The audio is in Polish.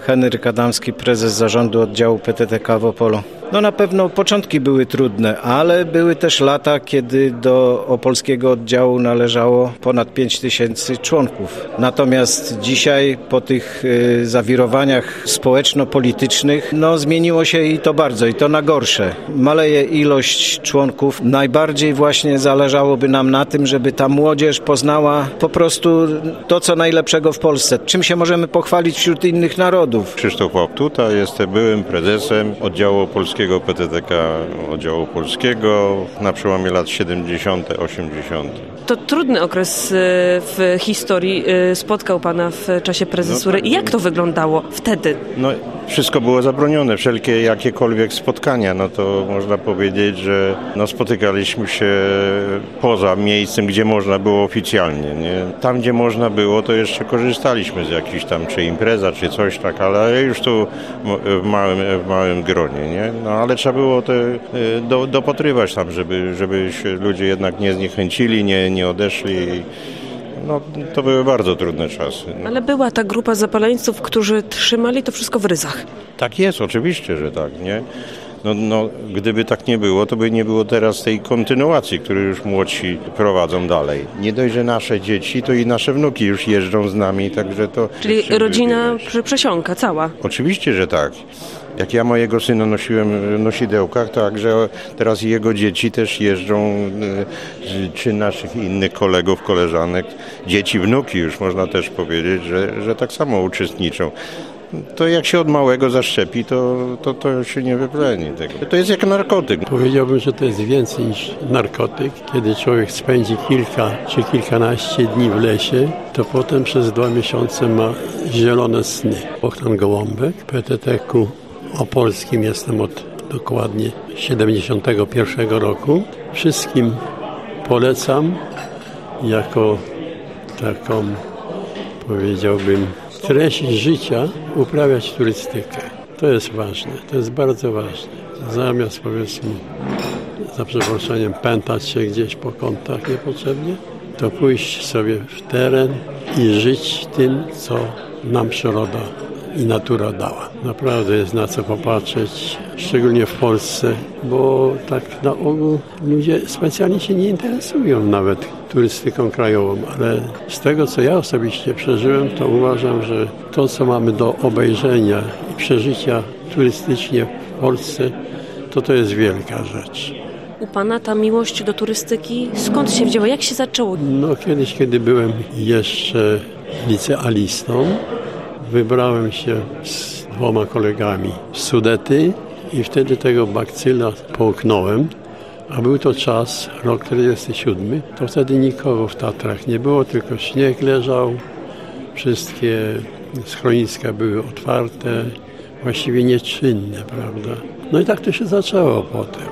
Henryk Adamski, prezes zarządu oddziału PTTK w Opolu. No na pewno początki były trudne, ale były też lata, kiedy do opolskiego oddziału należało ponad 5000 członków. Natomiast dzisiaj po tych zawirowaniach społeczno-politycznych zmieniło się i to bardzo, i to na gorsze. Maleje ilość członków. Najbardziej właśnie zależałoby nam na tym, żeby ta młodzież poznała po prostu to, co najlepszego w Polsce. Czym się możemy pochwalić wśród innych narodów. Krzysztof Łaptuta, jestem byłym prezesem oddziału polskiego PTTK, oddziału polskiego na przełomie lat 70., 80. To trudny okres w historii spotkał Pana w czasie prezesury. I jak to wyglądało wtedy? Wszystko było zabronione, wszelkie jakiekolwiek spotkania. To można powiedzieć, że spotykaliśmy się poza miejscem, gdzie można było oficjalnie. Nie? Tam, gdzie można było, to jeszcze korzystaliśmy z jakichś tam, czy impreza, czy coś tak, ale już tu w małym gronie. Nie? Ale trzeba było dopatrywać tam, żeby się ludzie jednak nie zniechęcili, nie odeszli. To były bardzo trudne czasy. Ale była ta grupa zapaleńców, którzy trzymali to wszystko w ryzach. Tak jest, oczywiście, że tak, nie? Gdyby tak nie było, to by nie było teraz tej kontynuacji, którą już młodsi prowadzą dalej. Nie dość, że nasze dzieci, to i nasze wnuki już jeżdżą z nami, także to... Czyli rodzina przesiąka cała? Oczywiście, że tak. Jak ja mojego syna nosiłem w nosidełkach, także teraz jego dzieci też jeżdżą, czy naszych innych kolegów, koleżanek, dzieci, wnuki już można też powiedzieć, że tak samo uczestniczą. To jak się od małego zaszczepi, to się nie wypleni tego. To jest jak narkotyk. Powiedziałbym, że to jest więcej niż narkotyk. Kiedy człowiek spędzi kilka czy kilkanaście dni w lesie, to potem przez 2 miesiące ma zielone sny. Bogdan Gołąbek, PTTK-u opolskim jestem od dokładnie 71 roku. Wszystkim polecam jako taką, powiedziałbym, treść życia uprawiać turystykę. To jest ważne, to jest bardzo ważne. Zamiast, powiedzmy, za przeproszeniem, pętać się gdzieś po kątach niepotrzebnie, to pójść sobie w teren i żyć tym, co nam przyroda i natura dała. Naprawdę jest na co popatrzeć, szczególnie w Polsce, bo tak na ogół ludzie specjalnie się nie interesują nawet turystyką krajową, ale z tego, co ja osobiście przeżyłem, to uważam, że to, co mamy do obejrzenia i przeżycia turystycznie w Polsce, to jest wielka rzecz. U Pana ta miłość do turystyki skąd się wzięła? Jak się zaczęło? Kiedyś, kiedy byłem jeszcze licealistą, wybrałem się z 2 kolegami z Sudety i wtedy tego bakcyla połknąłem, a był to czas, rok 47, to wtedy nikogo w Tatrach nie było, tylko śnieg leżał, wszystkie schroniska były otwarte, właściwie nieczynne, prawda? I tak to się zaczęło potem.